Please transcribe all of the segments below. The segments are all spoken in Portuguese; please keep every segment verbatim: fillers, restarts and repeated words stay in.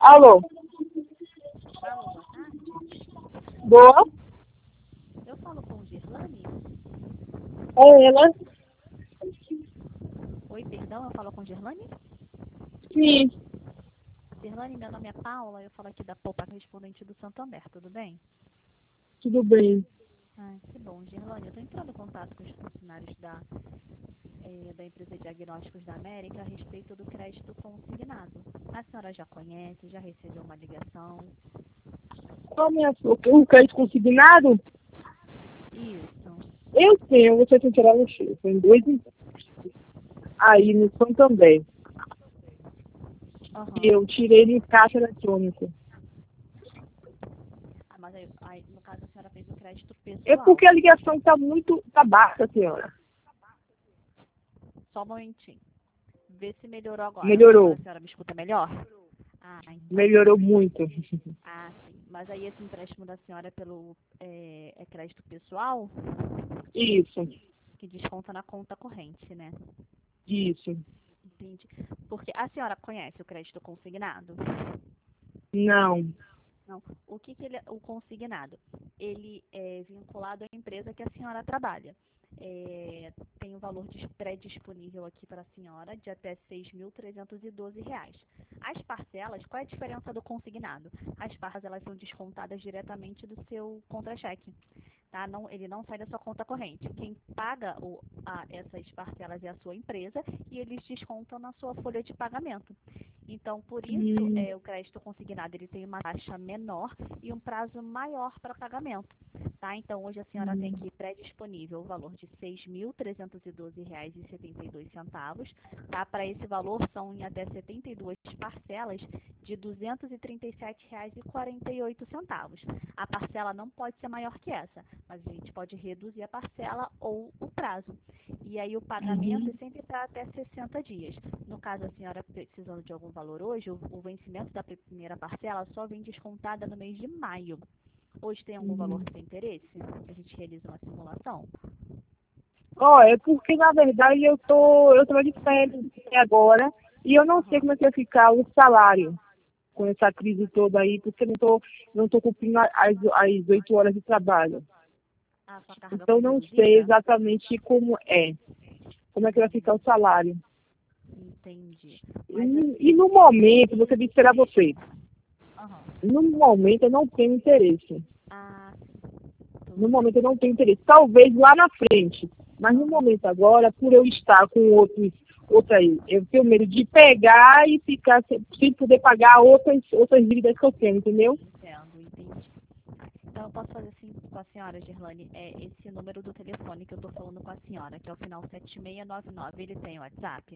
Alô? Alô, boa tarde. Boa? Eu falo com Girlane? É ela? Oi, perdão, eu falo com Girlane? Sim, Girlane, meu nome é Paula, eu falo aqui da Poupa Correspondente do Santander, tudo bem? tudo bem. Ah, que bom, Girlane. Eu estou entrando em contato com os funcionários da, eh, da empresa Diagnósticos da América a respeito do crédito consignado. A senhora já conhece, já recebeu uma ligação? Qual a minha, o, o crédito consignado? Isso. Eu tenho, você tem que tirar no cheio. Tem dois aí no Santander. E Aham. eu tirei no caixa eletrônico. Ah, mas aí, aí, no caso, a senhora fez o crédito É pessoal. porque a ligação está muito, tá baixa, senhora. Só um momentinho. Vê se melhorou agora. Agora Melhorou. a senhora me escuta melhor? Ah, então. Melhorou muito. Ah, sim. Mas aí esse empréstimo da senhora é pelo é, é crédito pessoal, Isso, que desconta na conta corrente, né? isso. Entendi. Porque a senhora conhece o crédito consignado? Não. Não. O que, que ele é o consignado? Ele é vinculado à empresa que a senhora trabalha. É, tem um valor de pré-disponível aqui para a senhora de até seis mil trezentos e doze reais. As parcelas, qual é a diferença do consignado? As parcelas elas são descontadas diretamente do seu contra-cheque. Tá? Não, ele não sai da sua conta corrente. Quem paga o, a, essas parcelas é a sua empresa e eles descontam na sua folha de pagamento. Então, por isso, Hum, é, o crédito consignado ele tem uma taxa menor e um prazo maior para pagamento. Tá? Então, hoje a senhora tem hum, aqui pré-disponível o valor de seis mil trezentos e doze reais e setenta e dois centavos. Tá? Para esse valor, são em até setenta e duas parcelas de duzentos e trinta e sete reais e quarenta e oito centavos. A parcela não pode ser maior que essa, mas a gente pode reduzir a parcela ou o prazo. E aí o pagamento é uhum, sempre para até sessenta dias. No caso, a senhora precisando de algum valor hoje, o, o vencimento da primeira parcela só vem descontada no mês de maio. Hoje tem algum valor uhum. que tem interesse? A gente realiza uma simulação? Ó, é porque na verdade eu tô, eu tô de férias agora e eu não sei Aham. como é que vai ficar o salário com essa crise toda aí, porque eu não tô, não tô cumprindo as, as oito horas de trabalho. A sua carga Então foi não sei reduzida? exatamente como é, como é que vai ficar Uhum. o salário. Entendi. Mas E, e assim, no é, momento, você disse que era você. aham. No momento eu não tenho interesse. Ah, sim. No Tudo bem. momento eu não tenho interesse. Talvez lá na frente. Mas no Aham. momento agora, por eu estar com outros, outra aí, eu tenho medo de pegar e ficar sem, sem poder pagar outras, outras dívidas que eu tenho, entendeu? Entendo, entendi. Então eu posso fazer assim com a senhora, Gerlane, é esse número do telefone que eu tô falando com a senhora, que é o final sete seis nove nove, ele tem WhatsApp?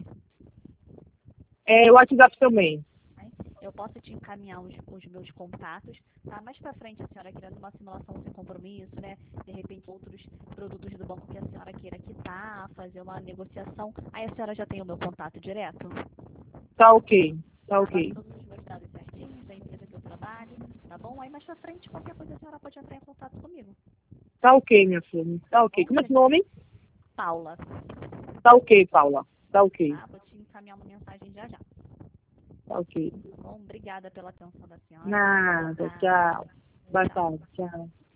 É o WhatsApp também. Né? Eu posso te encaminhar os, os meus contatos, tá? Mais pra frente a senhora querendo uma simulação sem compromisso, né? De repente outros produtos do banco que a senhora queira quitar, fazer uma negociação, aí a senhora já tem o meu contato direto? Tá ok. Tá Tá? Basta ok. todos os meus dados certinhos, da empresa que eu trabalho, tá bom? Aí mais pra frente, qualquer coisa a senhora pode entrar em contato comigo, Tá ok, minha filha. Tá tá ok. bom? Como é seu nome? Paula, Tá ok, Paula. Tá ok. tá? Vou te encaminhar uma mensagem já já, Tá ok. tá bom? Obrigada pela atenção da senhora, tenha uma boa Nada. tarde. Tchau. Boa Tchau. tarde. Tchau.